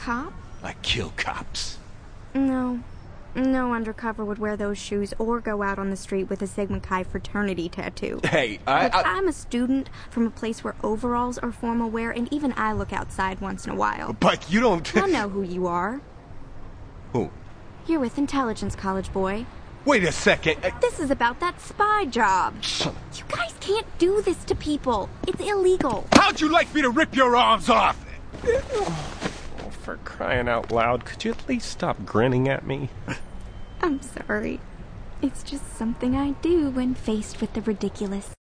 cop? I kill cops. No. No undercover would wear those shoes or go out on the street with a Sigma Chi fraternity tattoo. Hey, Look, I'm a student from a place where overalls are formal wear, and even I look outside once in a while. But you don't... I know who you are. Who? You're with Intelligence College, boy. Wait a second. This is about that spy job. You guys can't do this to people. It's illegal. How'd you like me to rip your arms off? Oh, for crying out loud, could you at least stop grinning at me? I'm sorry. It's just something I do when faced with the ridiculous.